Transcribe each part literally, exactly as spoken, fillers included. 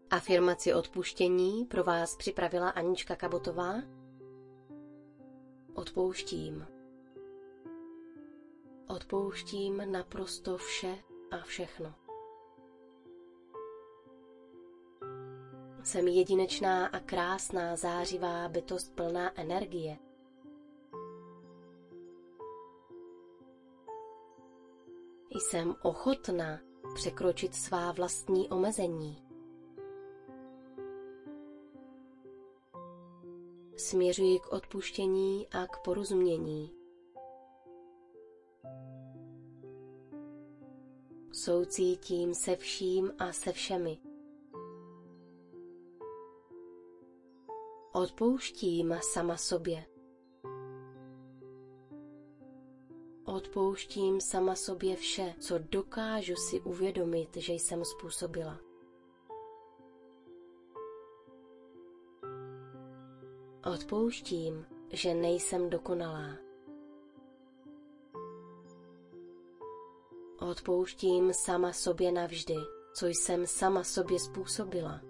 Afirmaci odpuštění pro vás připravila Anička Kabotová. Odpouštím. Odpouštím naprosto vše a všechno. Jsem jedinečná a krásná zářivá bytost plná energie. Jsem ochotná překročit svá vlastní omezení. Směřuji k odpuštění a k porozumění. Soucítím se vším a se všemi. Odpouštím sama sobě. Odpouštím sama sobě vše, co dokážu si uvědomit, že jsem způsobila. Odpouštím, že nejsem dokonalá. Odpouštím sama sobě navždy, co jsem sama sobě způsobila.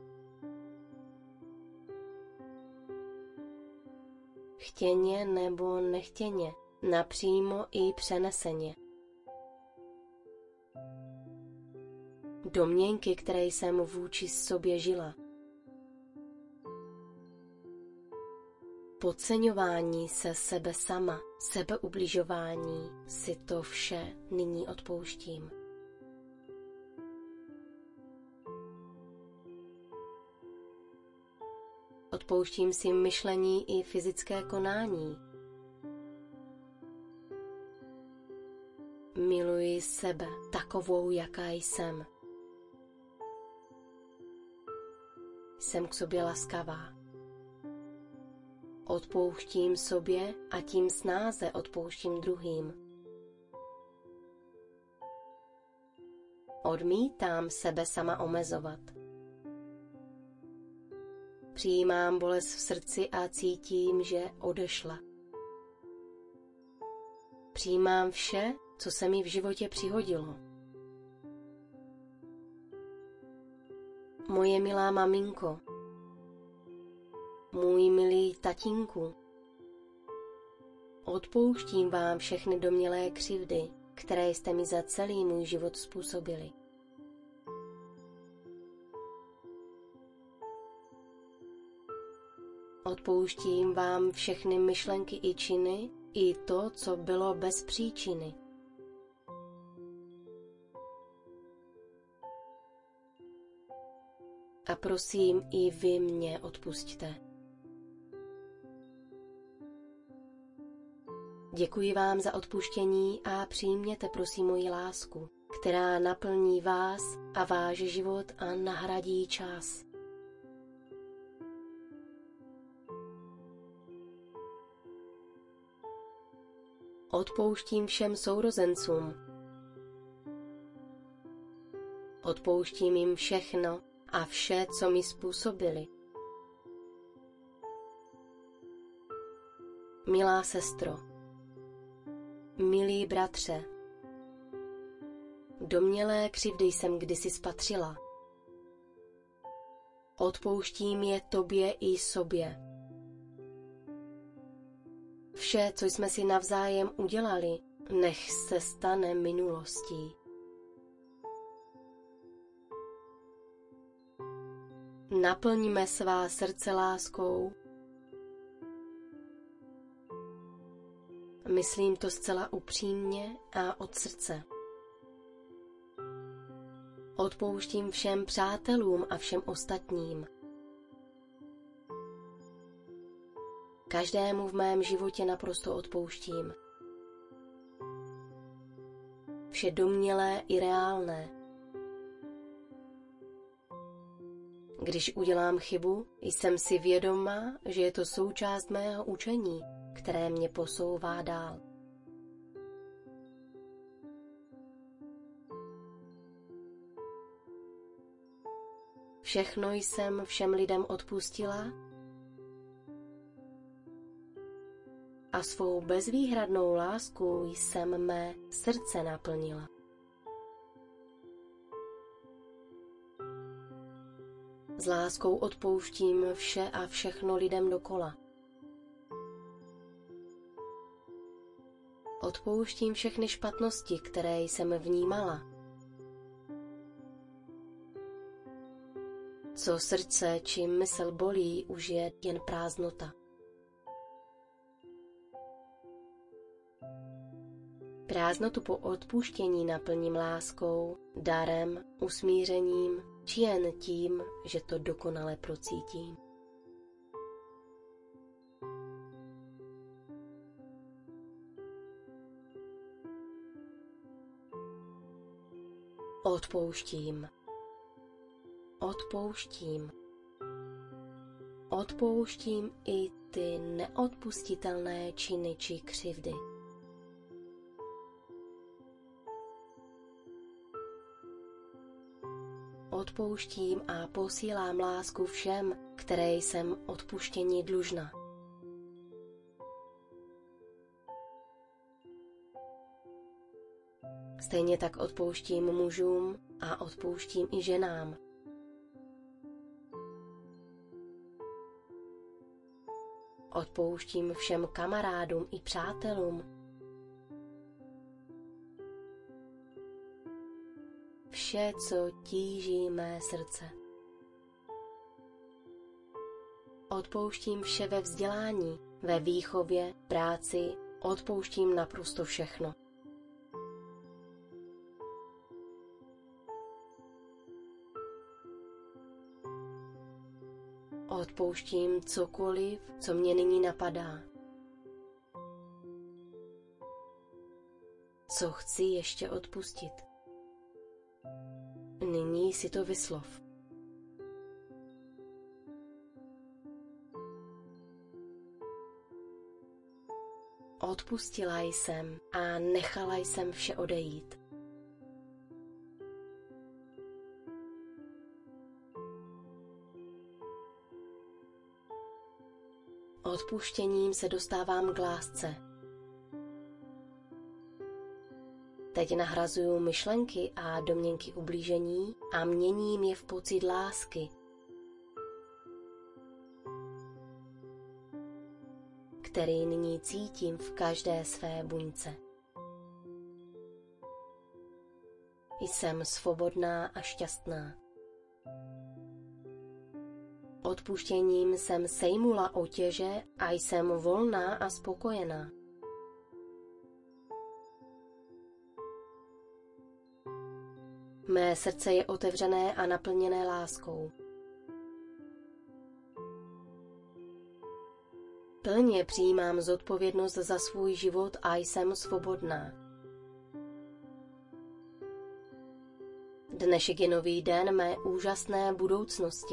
Chtěně nebo nechtěně, napřímo i přeneseně. Domněnky, které jsem vůči sobě žila. Podceňování se sebe sama, sebeubližování, si to vše nyní odpouštím. Odpouštím si myšlení i fyzické konání. Miluji sebe takovou, jaká jsem. Jsem k sobě laskavá. Odpouštím sobě a tím snáze odpouštím druhým. Odmítám sebe sama omezovat. Přijímám bolest v srdci a cítím, že odešla. Přijímám vše, co se mi v životě přihodilo. Moje milá maminko, můj milý tatínku, odpouštím vám všechny domnělé křivdy, které jste mi za celý můj život způsobili. Odpouštím vám všechny myšlenky i činy, i to, co bylo bez příčiny. A prosím, i vy mě odpusťte. Děkuji vám za odpuštění a přijměte prosím moji lásku, která naplní vás a váš život a nahradí čas. Odpouštím všem sourozencům. Odpouštím jim všechno a vše, co mi způsobili. Milá sestro, milý bratře, domnělé křivdy jsem kdysi spatřila. Odpouštím je tobě i sobě. Vše, co jsme si navzájem udělali, nech se stane minulostí. Naplňme svá srdce láskou. Myslím to zcela upřímně a od srdce. Odpouštím všem přátelům a všem ostatním. Každému v mém životě naprosto odpouštím. Vše domnělé i reálné. Když udělám chybu, jsem si vědoma, že je to součást mého učení, které mě posouvá dál. Všechno jsem všem lidem odpustila a svou bezvýhradnou láskou jsem mé srdce naplnila. S láskou odpouštím vše a všechno lidem dokola. Odpouštím všechny špatnosti, které jsem vnímala. Co srdce či mysl bolí, už je jen prázdnota. Prázdnotu po odpuštění naplním láskou, darem, usmířením, či jen tím, že to dokonale procítím. Odpouštím. Odpouštím. Odpouštím i ty neodpustitelné činy či křivdy. Odpouštím a posílám lásku všem, které jsem odpuštění dlužna. Stejně tak odpouštím mužům a odpouštím i ženám. Odpouštím všem kamarádům i přátelům. Vše, co tíží mé srdce. Odpouštím vše ve vzdělání, ve výchově, práci, odpouštím naprosto všechno. Odpouštím cokoliv, co mě nyní napadá. Co chci ještě odpustit. Nyní si to vyslov. Odpustila jsem a nechala jsem vše odejít. Odpuštěním se dostávám k lásce. Teď nahrazuju myšlenky a domněnky ublížení a měním je v pocit lásky, který nyní cítím v každé své buňce. Jsem svobodná a šťastná. Odpuštěním jsem sejmula otěže a jsem volná a spokojená. Mé srdce je otevřené a naplněné láskou. Plně přijímám zodpovědnost za svůj život a jsem svobodná. Dnešek je nový den mé úžasné budoucnosti.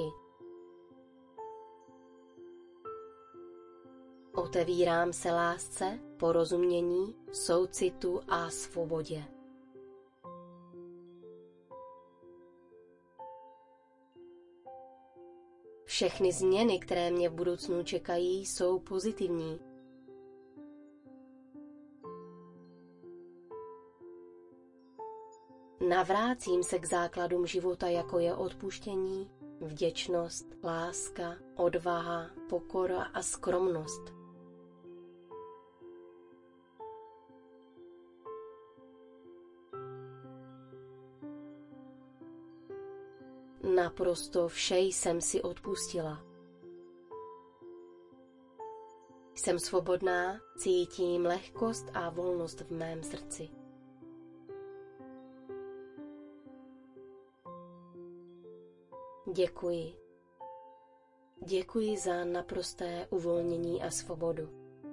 Otevírám se lásce, porozumění, soucitu a svobodě. Všechny změny, které mě v budoucnu čekají, jsou pozitivní. Navrácím se k základům života, jako je odpuštění, vděčnost, láska, odvaha, pokora a skromnost. Naprosto vše jsem si odpustila. Jsem svobodná, cítím lehkost a volnost v mém srdci. Děkuji. Děkuji za naprosté uvolnění a svobodu.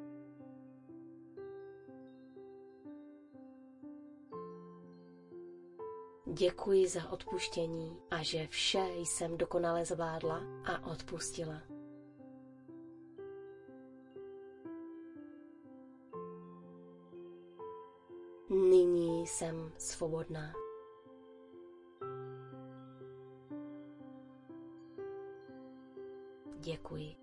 Děkuji za odpuštění a že vše jsem dokonale zvládla a odpustila. Nyní jsem svobodná. Děkuji.